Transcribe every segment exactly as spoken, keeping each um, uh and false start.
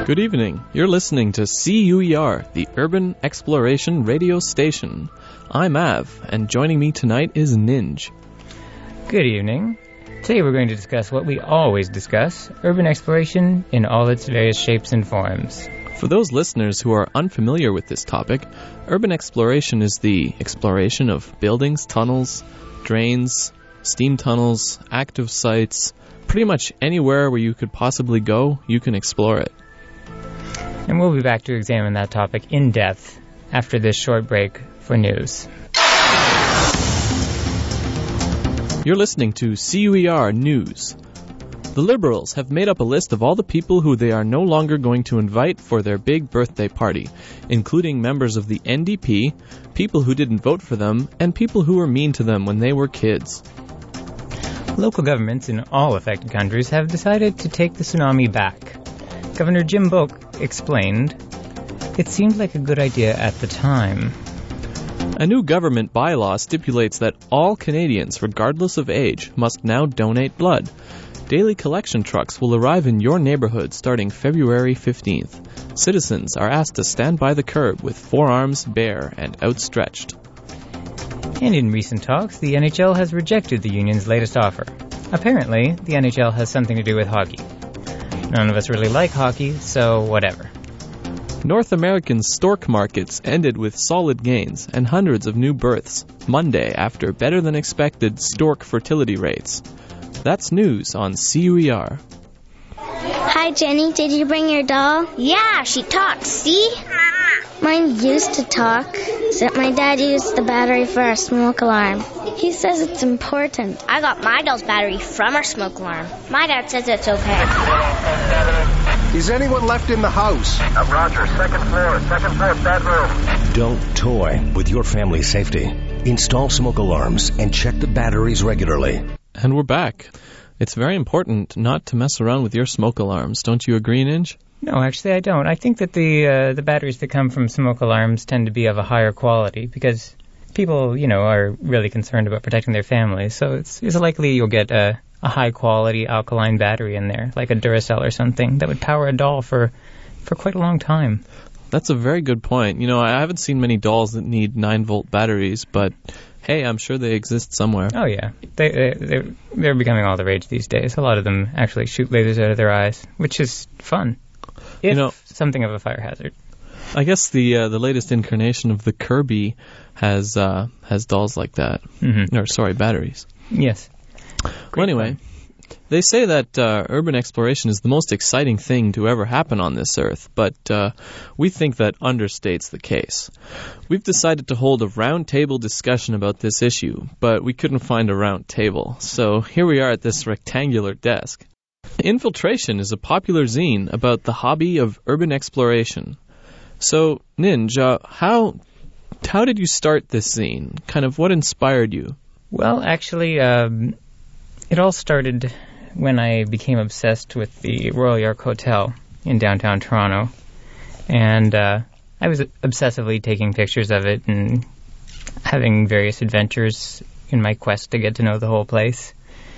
Good evening. You're listening to C U E R, the Urban Exploration Radio Station. I'm Av, and joining me tonight is Ninj. Good evening. Today we're going to discuss what we always discuss, urban exploration in all its various shapes and forms. For those listeners who are unfamiliar with this topic, urban exploration is the exploration of buildings, tunnels, drains, steam tunnels, active sites. Pretty much anywhere where you could possibly go, you can explore it. And we'll be back to examine that topic in depth after this short break for news. You're listening to C U E R News. The Liberals have made up a list of all the people who they are no longer going to invite for their big birthday party, including members of the N D P, people who didn't vote for them, and people who were mean to them when they were kids. Local governments in all affected countries have decided to take the tsunami back. Governor Jim Boak explained, "It seemed like a good idea at the time." A new government bylaw stipulates that all Canadians, regardless of age, must now donate blood. Daily collection trucks will arrive in your neighborhood starting February fifteenth. Citizens are asked to stand by the curb with forearms bare and outstretched. And in recent talks, the N H L has rejected the union's latest offer. Apparently, the N H L has something to do with hockey. None of us really like hockey, so whatever. North American stork markets ended with solid gains and hundreds of new births Monday after better-than-expected stork fertility rates. That's news on C U E R. Hi, Jenny. Did you bring your doll? Yeah, she talks, see? Mine used to talk, except my dad used the battery for our smoke alarm. He says it's important. I got my doll's battery from our smoke alarm. My dad says it's okay. Is anyone left in the house? Uh, Roger, second floor, second floor, bedroom. Don't toy with your family's safety. Install smoke alarms and check the batteries regularly. And we're back. It's very important not to mess around with your smoke alarms. Don't you agree, Ninj? No, actually I don't. I think that the uh, the batteries that come from smoke alarms tend to be of a higher quality because people, you know, are really concerned about protecting their families. So it's, it's likely you'll get a, a high-quality alkaline battery in there, like a Duracell or something, that would power a doll for, for quite a long time. That's a very good point. You know, I haven't seen many dolls that need nine-volt batteries, but hey, I'm sure they exist somewhere. Oh, yeah. They, they, they're, they're becoming all the rage these days. A lot of them actually shoot lasers out of their eyes, which is fun. If you know, something of a fire hazard. I guess the uh, the latest incarnation of the Kirby has uh, has dolls like that. Mm-hmm. Or, sorry, batteries. Yes. Well, anyway, fun. They say that uh, urban exploration is the most exciting thing to ever happen on this earth, but uh, we think that understates the case. We've decided to hold a round-table discussion about this issue, but we couldn't find a round table, so here we are at this rectangular desk. Infiltration is a popular zine about the hobby of urban exploration. So, Ninj, uh, how how did you start this zine? Kind of what inspired you? Well, actually, um, it all started when I became obsessed with the Royal York Hotel in downtown Toronto. And uh, I was obsessively taking pictures of it and having various adventures in my quest to get to know the whole place.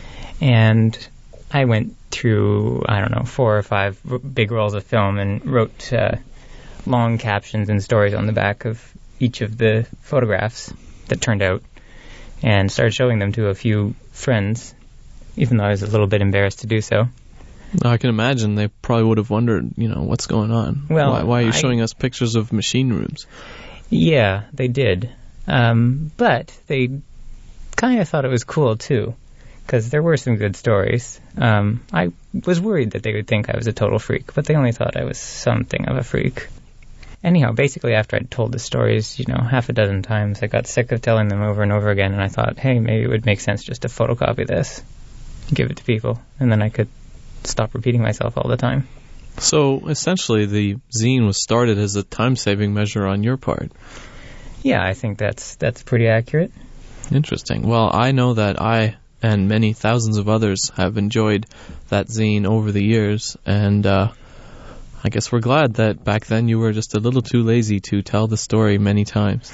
And I went through, I don't know, four or five r- big rolls of film and wrote uh, long captions and stories on the back of each of the photographs that turned out and started showing them to a few friends, even though I was a little bit embarrassed to do so. I can imagine they probably would have wondered, you know, what's going on? Well, why, why are you I, showing us pictures of machine rooms? Yeah, they did. Um, but they kind of thought it was cool, too, because there were some good stories. Um, I was worried that they would think I was a total freak, but they only thought I was something of a freak. Anyhow, basically after I'd told the stories, you know, half a dozen times, I got sick of telling them over and over again, and I thought, hey, maybe it would make sense just to photocopy this, give it to people, and then I could stop repeating myself all the time. So, essentially, the zine was started as a time-saving measure on your part. Yeah, I think that's that's pretty accurate. Interesting. Well, I know that I and many thousands of others have enjoyed that zine over the years, and uh, I guess we're glad that back then you were just a little too lazy to tell the story many times.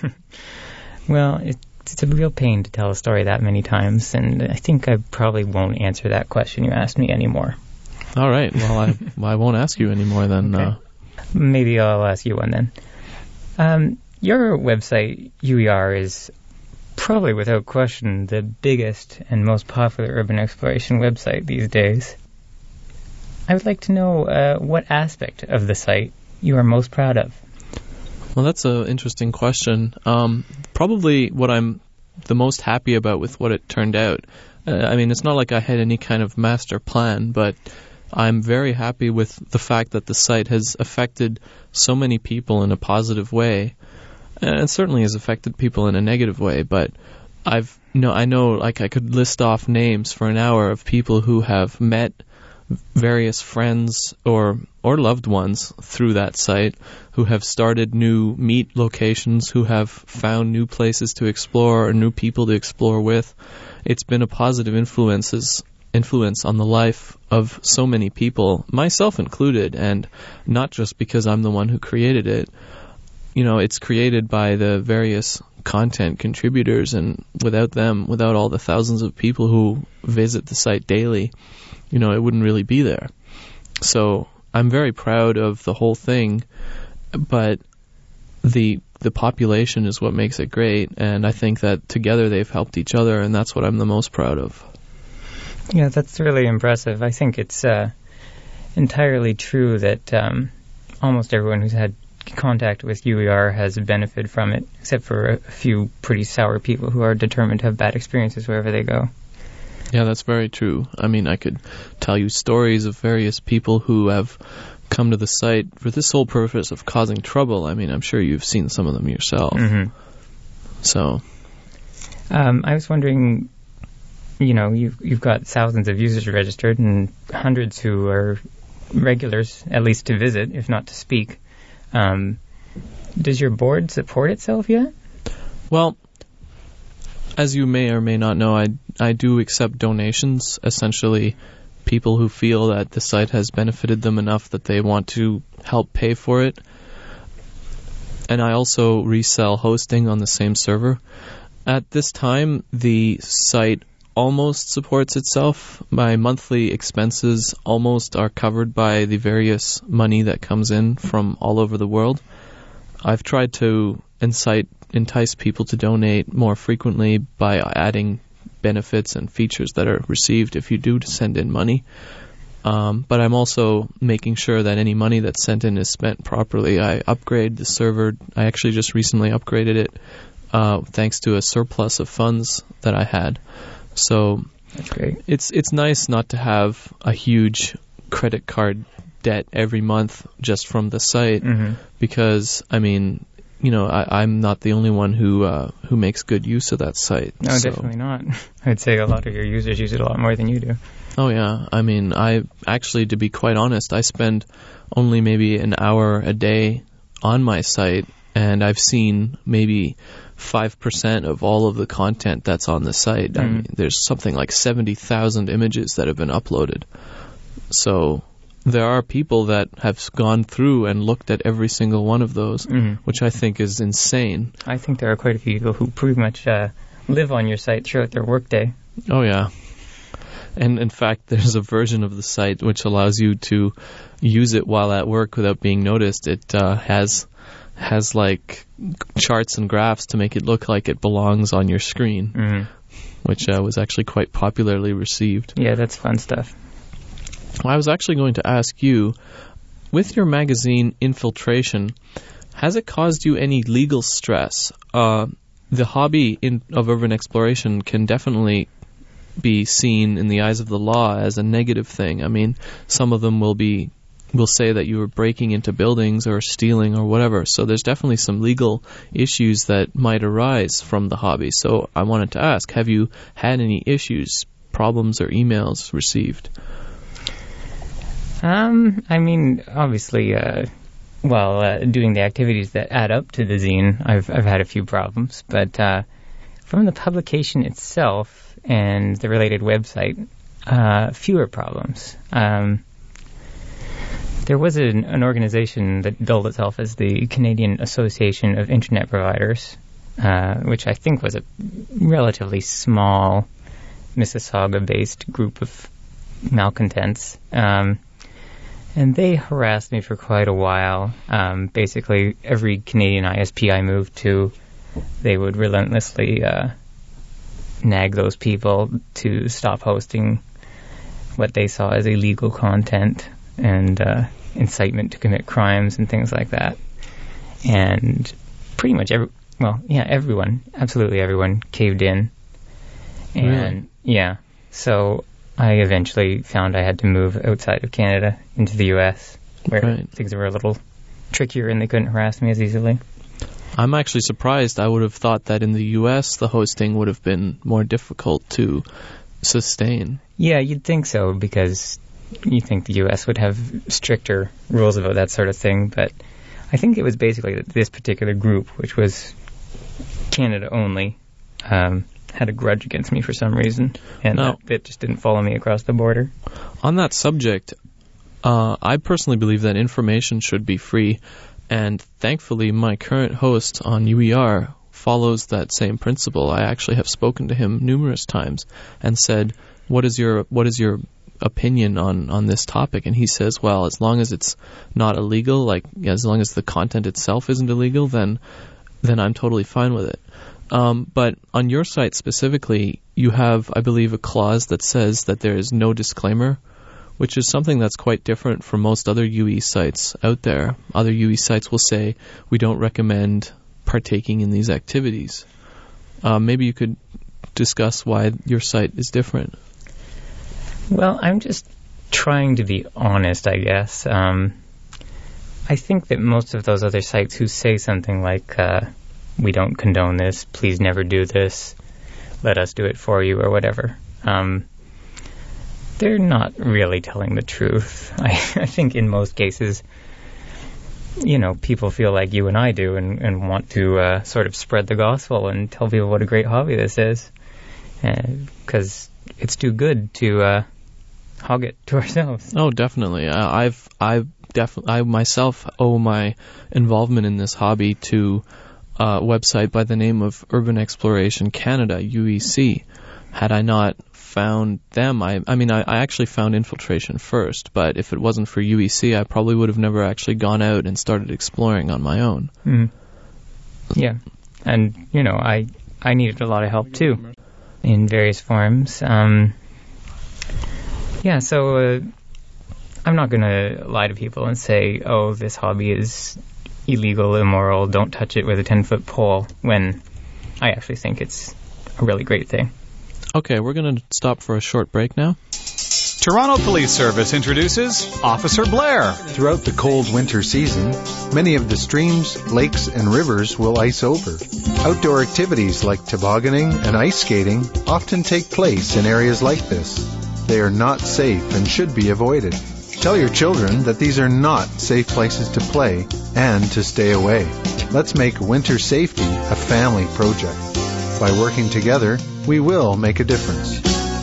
Well, it, it's a real pain to tell a story that many times, and I think I probably won't answer that question you asked me anymore. All right. Well, I I won't ask you anymore then. Okay. Uh, Maybe I'll ask you one then. Um, your website, U E R, is probably without question the biggest and most popular urban exploration website these days. I would like to know uh, what aspect of the site you are most proud of. Well, that's an interesting question. Um, probably what I'm the most happy about with what it turned out. Uh, I mean, it's not like I had any kind of master plan, but I'm very happy with the fact that the site has affected so many people in a positive way, and it certainly has affected people in a negative way. But I've no, I know, like I could list off names for an hour of people who have met various friends or or loved ones through that site, who have started new meet locations, who have found new places to explore or new people to explore with. It's been a positive influences influence on the life of so many people, myself included, and not just because I'm the one who created it. You know, it's created by the various content contributors, and without them, without all the thousands of people who visit the site daily, you know, it wouldn't really be there. So I'm very proud of the whole thing, but the the population is what makes it great, and I think that together they've helped each other, and that's what I'm the most proud of. Yeah, that's really impressive. I think it's uh, entirely true that um, almost everyone who's had contact with U E R has benefited from it, except for a few pretty sour people who are determined to have bad experiences wherever they go. Yeah, that's very true. I mean, I could tell you stories of various people who have come to the site for this sole purpose of causing trouble. I mean, I'm sure you've seen some of them yourself. Mm-hmm. So, um, I was wondering, you know, you've, you've got thousands of users registered and hundreds who are regulars, at least to visit, if not to speak. Um, does your board support itself yet? Well, as you may or may not know, I, I do accept donations, essentially people who feel that the site has benefited them enough that they want to help pay for it. And I also resell hosting on the same server. At this time, the site almost supports itself. My monthly expenses almost are covered by the various money that comes in from all over the world. I've tried to incite, entice people to donate more frequently by adding benefits and features that are received if you do send in money. Um, but I'm also making sure that any money that's sent in is spent properly. I upgrade the server. I actually just recently upgraded it uh, thanks to a surplus of funds that I had. So that's great. It's it's nice not to have a huge credit card debt every month just from the site, mm-hmm. because I mean, you know, I, I'm not the only one who uh, who makes good use of that site. No, so. Definitely not. I'd say a lot of your users use it a lot more than you do. Oh yeah, I mean, I actually, to be quite honest, I spend only maybe an hour a day on my site, and I've seen maybe five percent of all of the content that's on the site. Mm. I mean, there's something like seventy thousand images that have been uploaded. So there are people that have gone through and looked at every single one of those, mm-hmm. which I think is insane. I think there are quite a few people who pretty much uh, live on your site throughout their workday. Oh, yeah. And in fact, there's a version of the site which allows you to use it while at work without being noticed. It uh, has has like charts and graphs to make it look like it belongs on your screen, mm-hmm. which uh, was actually quite popularly received. Yeah, that's fun stuff. Well, I was actually going to ask you, with your magazine Infiltration, has it caused you any legal stress? Uh, the hobby in, of urban exploration can definitely be seen in the eyes of the law as a negative thing. I mean, some of them will be will say that you were breaking into buildings or stealing or whatever. So there's definitely some legal issues that might arise from the hobby. So I wanted to ask, have you had any issues, problems, or emails received? Um, I mean, obviously, uh, while uh, doing the activities that add up to the zine, I've I've had a few problems. But uh, from the publication itself and the related website, uh, fewer problems. Um, there was an, an organization that billed itself as the Canadian Association of Internet Providers, uh, which I think was a relatively small Mississauga-based group of malcontents. Um, and they harassed me for quite a while. Um, basically, every Canadian I S P I moved to, they would relentlessly uh, nag those people to stop hosting what they saw as illegal content and uh, incitement to commit crimes and things like that. And pretty much every, well, yeah, everyone, absolutely everyone caved in. And Really? yeah, so I eventually found I had to move outside of Canada into the U S, where Right. things were a little trickier and they couldn't harass me as easily. I'm actually surprised. I would have thought that in the U S the hosting would have been more difficult to sustain. Yeah, you'd think so, because you think the U S would have stricter rules about that sort of thing, but I think it was basically that this particular group, which was Canada only, um, had a grudge against me for some reason, and No. that bit just didn't follow me across the border. On that subject, uh, I personally believe that information should be free, and thankfully my current host on U E R follows that same principle. I actually have spoken to him numerous times and said, what is your what is your opinion on, on this topic? And he says, well, as long as it's not illegal, like as long as the content itself isn't illegal, then then I'm totally fine with it. Um, but on your site specifically, you have, I believe, a clause that says that there is no disclaimer, which is something that's quite different from most other U E sites out there. Other U E sites will say, we don't recommend partaking in these activities. Uh, maybe you could discuss why your site is different. Well, I'm just trying to be honest, I guess. Um, I think that most of those other sites who say something like, uh, we don't condone this, please never do this, let us do it for you, or whatever, um, they're not really telling the truth. I, I think in most cases, you know, people feel like you and I do and, and want to uh, sort of spread the gospel and tell people what a great hobby this is, because uh, it's too good to uh, hog it to ourselves. Oh, definitely. I, I've I've definitely I myself owe my involvement in this hobby to a website by the name of Urban Exploration Canada, U E C. Had I not found them, I I mean I, I actually found Infiltration first, but if it wasn't for U E C, I probably would have never actually gone out and started exploring on my own. Mm. Yeah, and you know, I I needed a lot of help too, in various forms. Um, yeah, so uh, I'm not going to lie to people and say, oh, this hobby is illegal, immoral, don't touch it with a ten-foot pole, when I actually think it's a really great thing. Okay, we're going to stop for a short break now. Toronto Police Service introduces Officer Blair. Throughout the cold winter season, many of the streams, lakes, and rivers will ice over. Outdoor activities like tobogganing and ice skating often take place in areas like this. They are not safe and should be avoided. Tell your children that these are not safe places to play and to stay away. Let's make winter safety a family project. By working together, we will make a difference.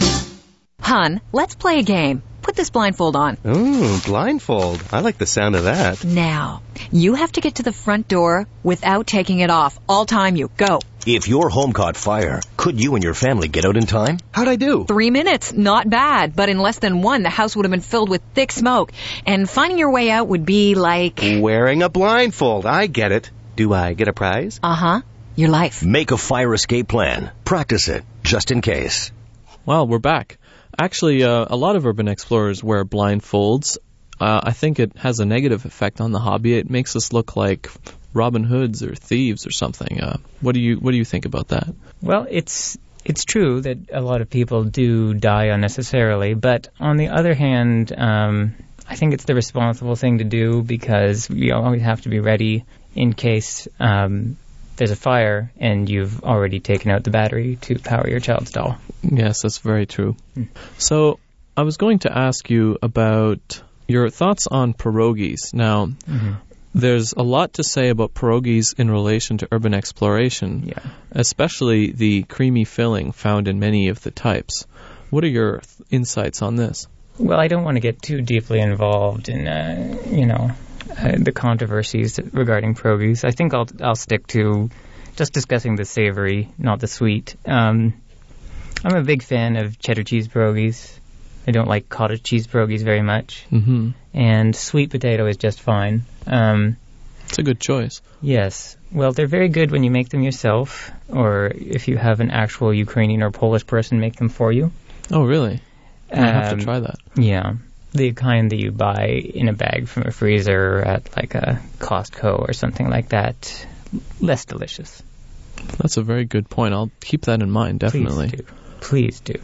Hun, let's play a game. Put this blindfold on. Ooh, blindfold. I like the sound of that. Now, you have to get to the front door without taking it off. I'll time you. Go. If your home caught fire, could you and your family get out in time? How'd I do? Three minutes. Not bad. But in less than one, the house would have been filled with thick smoke. And finding your way out would be like... Wearing a blindfold. I get it. Do I get a prize? Uh-huh. Your life. Make a fire escape plan. Practice it, just in case. Well, we're back. Actually, uh, a lot of urban explorers wear blindfolds. Uh, I think it has a negative effect on the hobby. It makes us look like Robin Hoods or thieves or something. Uh, what do you what do you think about that? Well, it's it's true that a lot of people do die unnecessarily, but on the other hand, um, I think it's the responsible thing to do, because you always have to be ready in case um, there's a fire and you've already taken out the battery to power your child's doll. Yes, that's very true. Hmm. So I was going to ask you about your thoughts on pierogies. Now, Mm-hmm. there's a lot to say about pierogies in relation to urban exploration, Yeah. especially the creamy filling found in many of the types. What are your th- insights on this? Well, I don't want to get too deeply involved in, uh, you know, uh, the controversies regarding pierogies. I think I'll I'll stick to just discussing the savory, not the sweet. Um, I'm a big fan of cheddar cheese pierogies. I don't like cottage cheese pierogies very much. Mm-hmm. And sweet potato is just fine. Um, it's a good choice. Yes. Well, they're very good when you make them yourself, or if you have an actual Ukrainian or Polish person make them for you. Oh, really? I Um, have to try that. Yeah. The kind that you buy in a bag from a freezer at like a Costco or something like that. Less delicious. That's a very good point. I'll keep that in mind, definitely. Please do. Please do.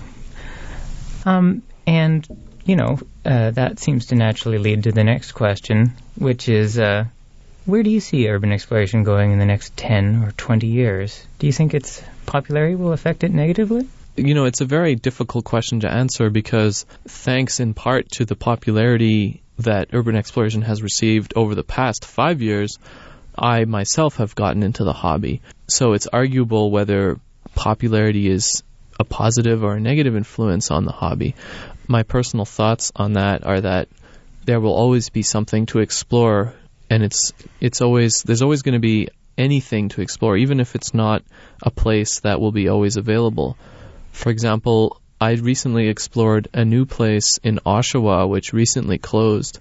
Um, and, you know, uh, that seems to naturally lead to the next question, which is, uh, where do you see urban exploration going in the next ten or twenty years? Do you think its popularity will affect it negatively? You know, it's a very difficult question to answer because thanks in part to the popularity that urban exploration has received over the past five years, I myself have gotten into the hobby. So it's arguable whether popularity is a positive or a negative influence on the hobby. My personal thoughts on that are that there will always be something to explore, and it's it's always there's always going to be anything to explore, even if it's not a place that will be always available. For example, I recently explored a new place in Oshawa, which recently closed,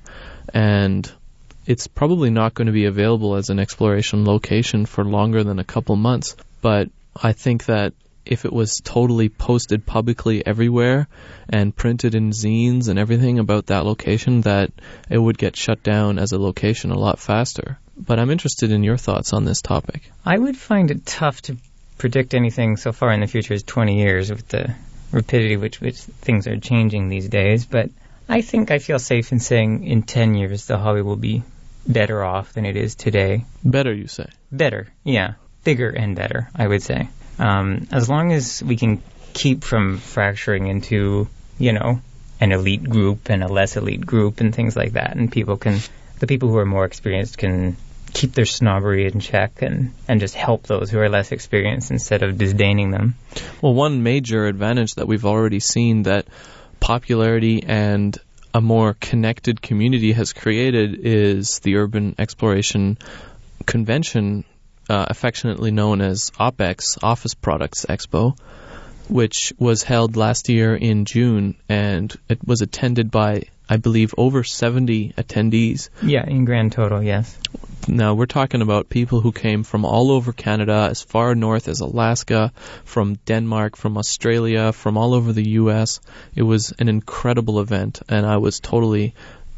and it's probably not going to be available as an exploration location for longer than a couple months. But I think that if it was totally posted publicly everywhere and printed in zines and everything about that location, that it would get shut down as a location a lot faster. But I'm interested in your thoughts on this topic. I would find it tough to predict anything so far in the future as twenty years with the rapidity with which things are changing these days. But I think I feel safe in saying in ten years the hobby will be better off than it is today. Better, you say? Better, yeah. Bigger and better, I would say. Um, as long as we can keep from fracturing into, you know, an elite group and a less elite group and things like that, and people can, the people who are more experienced can keep their snobbery in check and, and just help those who are less experienced instead of disdaining them. Well, one major advantage that we've already seen that popularity and a more connected community has created is the Urban Exploration Convention, uh, affectionately known as OPEX, Office Products Expo, which was held last year in June, and it was attended by, I believe, over seventy attendees. Yeah, in grand total, yes. Now, we're talking about people who came from all over Canada, as far north as Alaska, from Denmark, from Australia, from all over the U S. It was an incredible event, and I was totally,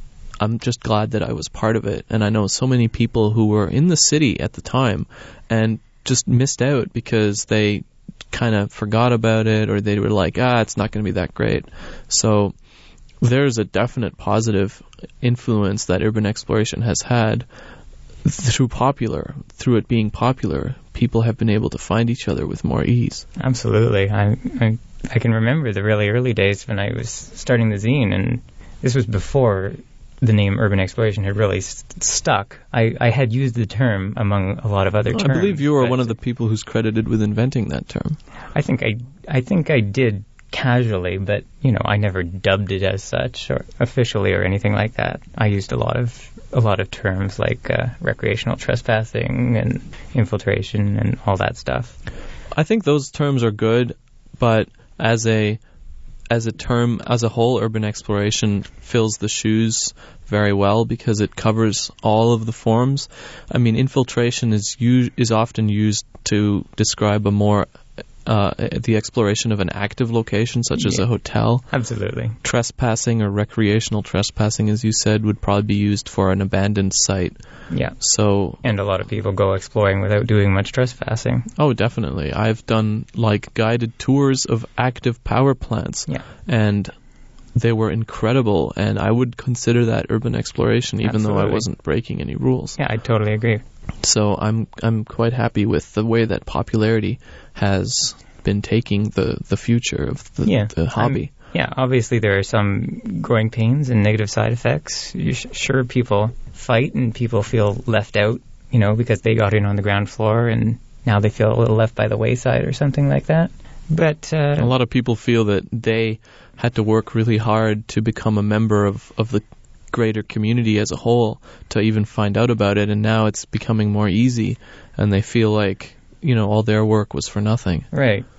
I'm just glad that I was part of it. And I know so many people who were in the city at the time and just missed out because they kind of forgot about it, or they were like, ah, it's not going to be that great. So there's a definite positive influence that urban exploration has had through popular, through it being popular. People have been able to find each other with more ease. Absolutely. I, I I can remember the really early days when I was starting the zine, and this was before the name urban exploration had really st- stuck. I, I had used the term among a lot of other oh, terms. I believe you were one of the people who's credited with inventing that term. I think I I think I did casually, but you know, I never dubbed it as such or officially or anything like that. I used a lot of a lot of terms like uh, recreational trespassing and infiltration and all that stuff. I think those terms are good, but as a as a term as a whole, urban exploration fills the shoes very well because it covers all of the forms. I mean, infiltration is u- is often used to describe a more Uh, the exploration of an active location, such yeah. as a hotel. Absolutely. Trespassing or recreational trespassing, as you said, would probably be used for an abandoned site. Yeah. So, and a lot of people go exploring without doing much trespassing. Oh, definitely. I've done like guided tours of active power plants. Yeah. And they were incredible, and I would consider that urban exploration, even Absolutely. though I wasn't breaking any rules. Yeah, I totally agree. So I'm I'm quite happy with the way that popularity has been taking the, the future of the, yeah. the hobby. I'm, yeah, obviously there are some growing pains and negative side effects. You're sh- sure people fight and people feel left out, you know, because they got in on the ground floor and now they feel a little left by the wayside or something like that. But uh, a lot of people feel that they had to work really hard to become a member of, of the greater community as a whole to even find out about it, and now it's becoming more easy, and they feel like, you know, all their work was for nothing. Right.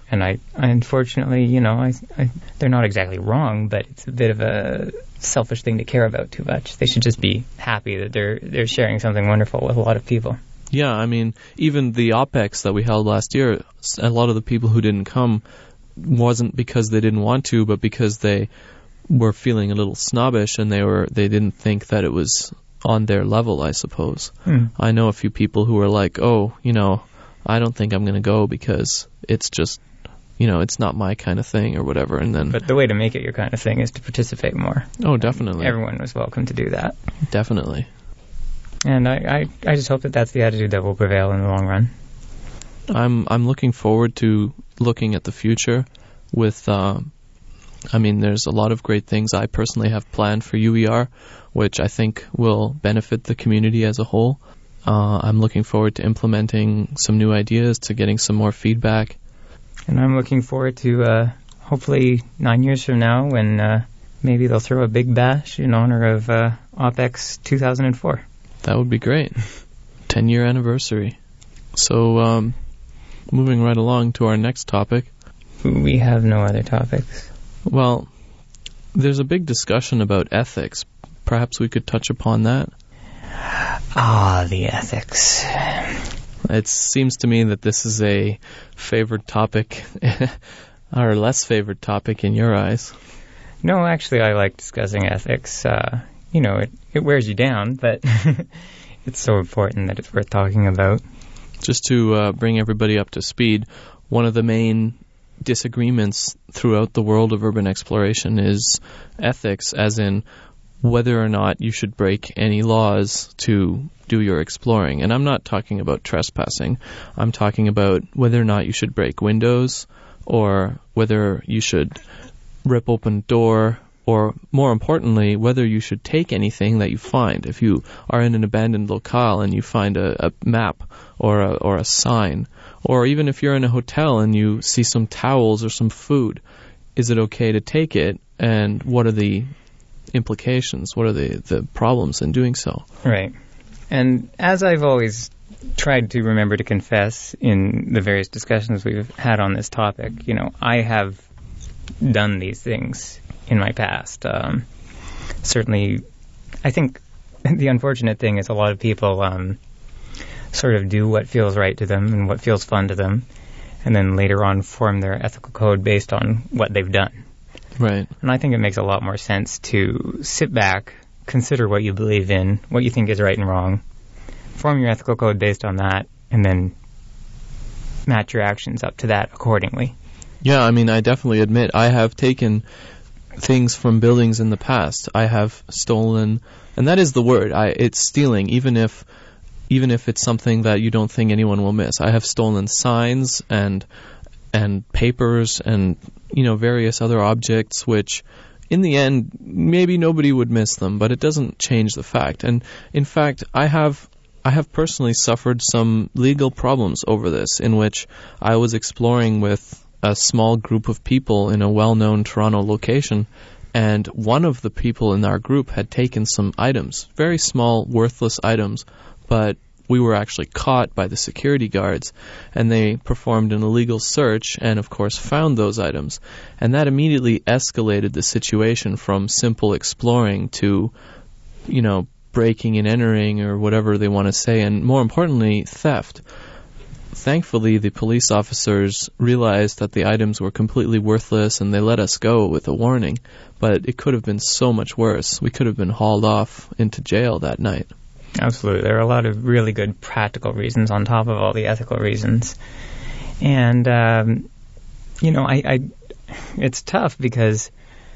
And I, I unfortunately, you know, I, I, they're not exactly wrong, but it's a bit of a selfish thing to care about too much. They should just be happy that they're they're sharing something wonderful with a lot of people. Yeah, I mean, even the OPEX that we held last year, a lot of the people who didn't come wasn't because they didn't want to, but because they were feeling a little snobbish and they were they didn't think that it was on their level, I suppose. Hmm. I know a few people who were like, oh, you know, I don't think I'm going to go because it's just, you know, it's not my kind of thing or whatever. And then, but the way to make it your kind of thing is to participate more. Oh, definitely. Everyone was welcome to do that. Definitely. And I, I, I just hope that that's the attitude that will prevail in the long run. I'm I'm looking forward to looking at the future with, uh, I mean, there's a lot of great things I personally have planned for U E R, which I think will benefit the community as a whole. Uh, I'm looking forward to implementing some new ideas, to getting some more feedback. And I'm looking forward to uh, hopefully nine years from now when uh, maybe they'll throw a big bash in honor of uh, OPEX two thousand four. That would be great. ten-year anniversary. So, um, moving right along to our next topic. We have no other topics. Well, there's a big discussion about ethics. Perhaps we could touch upon that. Ah, the ethics. It seems to me that this is a favored topic, or less favored topic in your eyes. No, actually, I like discussing ethics. Uh, you know, it, it wears you down, but it's so important that it's worth talking about. Just to uh, bring everybody up to speed, one of the main disagreements throughout the world of urban exploration is ethics, as in whether or not you should break any laws to do your exploring. And I'm not talking about trespassing. I'm talking about whether or not you should break windows, or whether you should rip open a door, or more importantly, whether you should take anything that you find. If you are in an abandoned locale and you find a, a map or a, or a sign, or even if you're in a hotel and you see some towels or some food, is it okay to take it? And what are the implications? What are the, the problems in doing so? Right. And as I've always tried to remember to confess in the various discussions we've had on this topic, you know, I have done these things in my past. Um, certainly, I think the unfortunate thing is a lot of people um, sort of do what feels right to them and what feels fun to them, and then later on form their ethical code based on what they've done. Right. And I think it makes a lot more sense to sit back, consider what you believe in, what you think is right and wrong, form your ethical code based on that, and then match your actions up to that accordingly. Yeah, I mean, I definitely admit I have taken things from buildings in the past. I have stolen, and that is the word. I, it's stealing, even if even if it's something that you don't think anyone will miss. I have stolen signs and and papers and, you know, various other objects which, in the end, maybe nobody would miss them, but it doesn't change the fact. And in fact, I have I have personally suffered some legal problems over this, in which I was exploring with a small group of people in a well-known Toronto location, and one of the people in our group had taken some items, very small, worthless items, but we were actually caught by the security guards, and they performed an illegal search and, of course, found those items. And that immediately escalated the situation from simple exploring to, you know, breaking and entering, or whatever they want to say, and more importantly, theft. Thankfully, the police officers realized that the items were completely worthless, and they let us go with a warning. But it could have been so much worse. We could have been hauled off into jail that night. Absolutely. There are a lot of really good practical reasons on top of all the ethical reasons. And, um, you know, I, I, it's tough because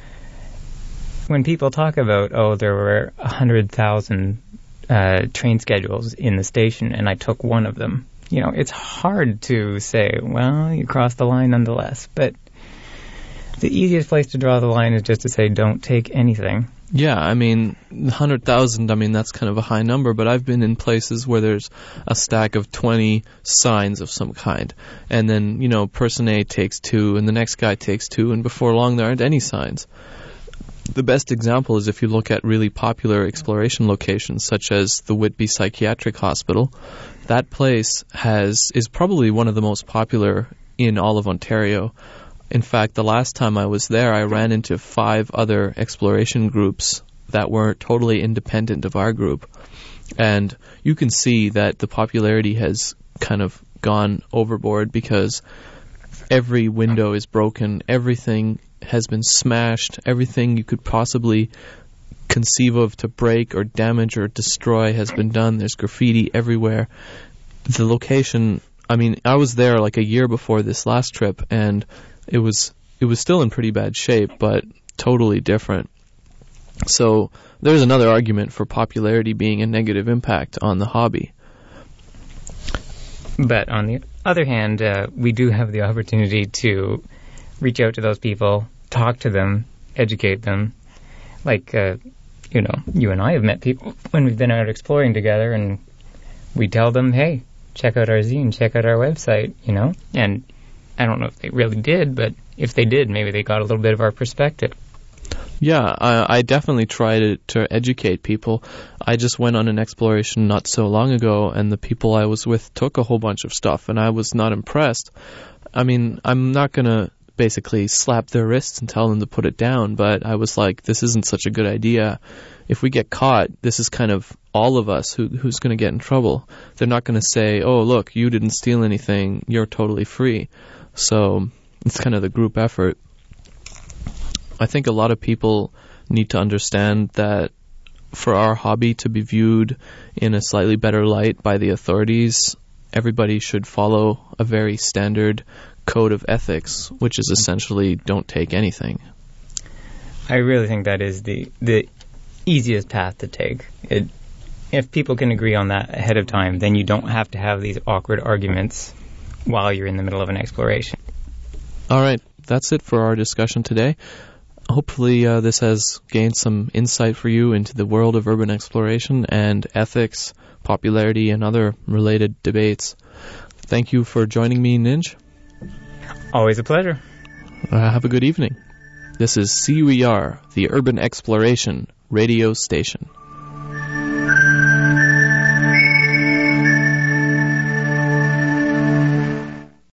when people talk about, oh, there were one hundred thousand uh, train schedules in the station and I took one of them, you know, it's hard to say, well, you crossed the line nonetheless. But the easiest place to draw the line is just to say, don't take anything. Yeah, I mean, one hundred thousand, I mean, that's kind of a high number, but I've been in places where there's a stack of twenty signs of some kind. And then, you know, person A takes two, and the next guy takes two, and before long there aren't any signs. The best example is if you look at really popular exploration locations, such as the Whitby Psychiatric Hospital. That place has is probably one of the most popular in all of Ontario. In fact, the last time I was there, I ran into five other exploration groups that were totally independent of our group. And you can see that the popularity has kind of gone overboard because every window is broken, everything has been smashed, everything you could possibly conceive of to break or damage or destroy has been done. There's graffiti everywhere. The location, I mean, I was there like a year before this last trip, and it was it was still in pretty bad shape, but totally different. So there's another argument for popularity being a negative impact on the hobby. But on the other hand, uh, we do have the opportunity to reach out to those people, talk to them, educate them. Like, uh, you know, you and I have met people when we've been out exploring together, and we tell them, hey, check out our zine, check out our website, you know? And I don't know if they really did, but if they did, maybe they got a little bit of our perspective. Yeah, I, I definitely try to, to educate people. I just went on an exploration not so long ago, and the people I was with took a whole bunch of stuff, and I was not impressed. I mean, I'm not going to basically slap their wrists and tell them to put it down, but I was like, this isn't such a good idea. If we get caught, this is kind of all of us who who's going to get in trouble. They're not going to say, oh, look, you didn't steal anything, you're totally free. So it's kind of the group effort. I think a lot of people need to understand that for our hobby to be viewed in a slightly better light by the authorities, everybody should follow a very standard code of ethics, which is essentially don't take anything. I really think that is the the easiest path to take. It, if people can agree on that ahead of time, then you don't have to have these awkward arguments while you're in the middle of an exploration. All right, that's it for our discussion today. Hopefully uh, this has gained some insight for you into the world of urban exploration and ethics, popularity, and other related debates. Thank you for joining me, Ninj. Always a pleasure. Uh, have a good evening. This is C U E R, the Urban Exploration Radio Station.